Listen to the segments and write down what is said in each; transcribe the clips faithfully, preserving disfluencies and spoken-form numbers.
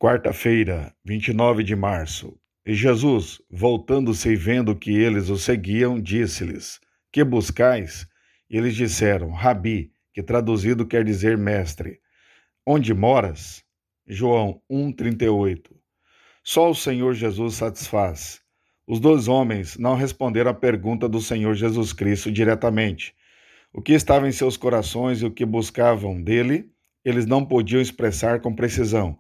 Quarta-feira, vinte e nove de março. E Jesus, voltando-se e vendo que eles o seguiam, disse-lhes: Que buscais? E eles disseram: Rabi, que traduzido quer dizer mestre. Onde moras? João um, trinta e oito. Só o Senhor Jesus satisfaz. Os dois homens não responderam à pergunta do Senhor Jesus Cristo diretamente. O que estava em seus corações e o que buscavam dele, eles não podiam expressar com precisão.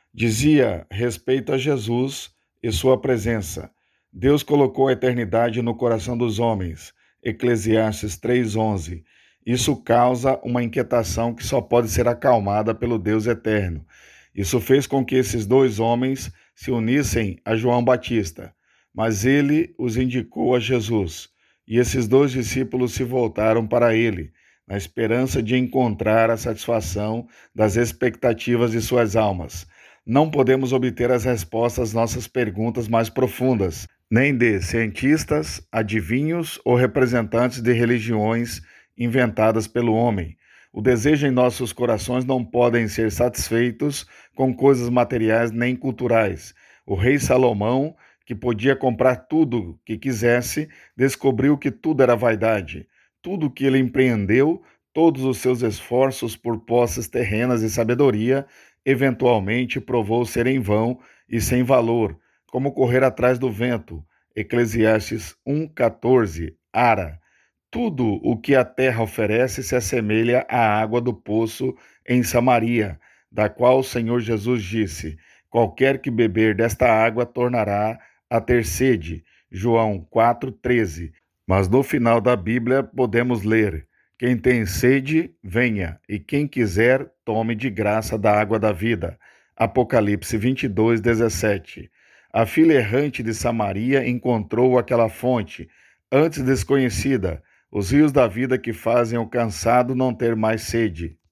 Dizia respeito a Jesus e sua presença. Deus colocou a eternidade no coração dos homens. Eclesiastes três, onze. Isso causa uma inquietação que só pode ser acalmada pelo Deus eterno. Isso fez com que esses dois homens se unissem a João Batista, mas ele os indicou a Jesus. E esses dois discípulos se voltaram para ele, na esperança de encontrar a satisfação das expectativas de suas almas. Não podemos obter as respostas às nossas perguntas mais profundas, nem de cientistas, adivinhos ou representantes de religiões inventadas pelo homem. O desejo em nossos corações não podem ser satisfeitos com coisas materiais nem culturais. O rei Salomão, que podia comprar tudo que quisesse, descobriu que tudo era vaidade. Tudo que ele empreendeu, todos os seus esforços por posses terrenas e sabedoria, eventualmente provou ser em vão e sem valor, como correr atrás do vento. Eclesiastes um, quatorze. Ara. Tudo o que a terra oferece se assemelha à água do poço em Samaria, da qual o Senhor Jesus disse: Qualquer que beber desta água tornará a ter sede. João quatro, treze. Mas no final da Bíblia podemos ler: Quem tem sede, venha, e quem quiser, tome de graça da água da vida. Apocalipse vinte e dois, dezessete. A filha errante de Samaria encontrou aquela fonte, antes desconhecida, os rios da vida que fazem o cansado não ter mais sede.